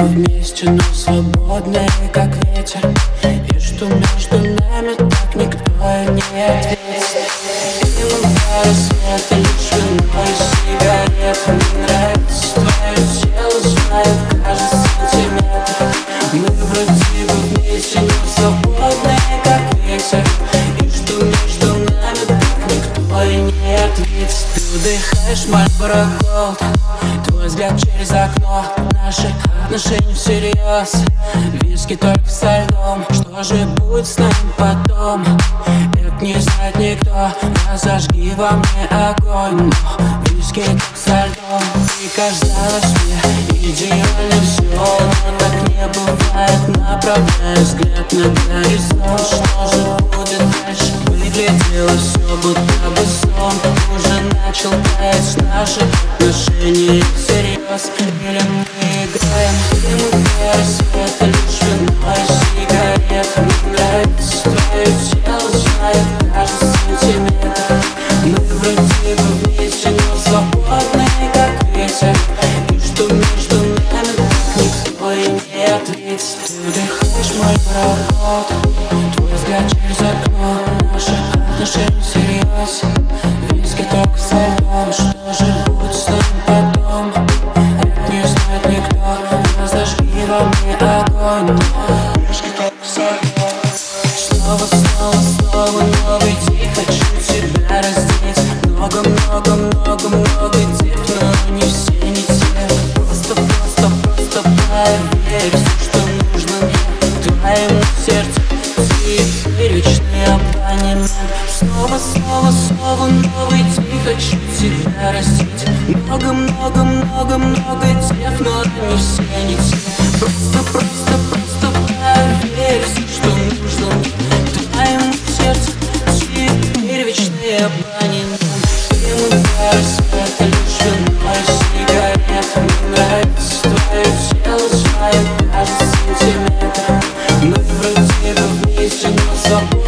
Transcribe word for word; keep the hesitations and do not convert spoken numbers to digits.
бы вместе, но свободные, как ветер. И что между нами так никто и не ответит. Иногда рассвета лишь вино и сигарет. Мне нравится твое тело, знает каждый сантиметр. Мы вроде бы вместе, но свободные, как ветер. И что между нами так никто и не ответит. Ты вдыхаешь Marlboro Gold, твой взгляд через окно, наши отношения всерьез. Виски только со льдом, что же будет с нами потом? Это не знает никто, разожги во мне огонь. Но виски как со льдом. Ты казалось мне идеально все, но так не бывает. Направляя взгляд на горизонт, что же будет дальше? Выглядело все будто бы сон. Уже начал таять наши отношения всерьез. Или мы играем, и мы рассвета лишь вино и сигарет. Мне нравится твое тело, знает каждый сантиметр. Мы вроде бы вместе, но свободные, как ветер. И что между нами так никто и не ответит. Ты вдыхаешь мой проход, твой взгляд через окно, наши отношения всерьез. Виски только со льдом, что же будет с нами потом? Это не знает никто, разожги во мне огонь. Виски только со льдом. Снова, снова, снова новый день. Хочу тебя раздеть. Много-много-много-много дев, но не все, не те. Просто, просто, просто поверь. Все, что нужно мне, твоему сердцу. Ты вечный абонемент. Снова, снова, снова новый день. Хочу тебя раздеть. Много-много-много-много дев, но не все, не те. Просто, просто, просто поверь. Все, что нужно мне, твоему сердцу. Теперь вечный абонемент. Ему рассвета лишь вино и сигарет. Мне нравится твое тело, знает каждый сантиметр. Мы вроде бы вместе, но свободны.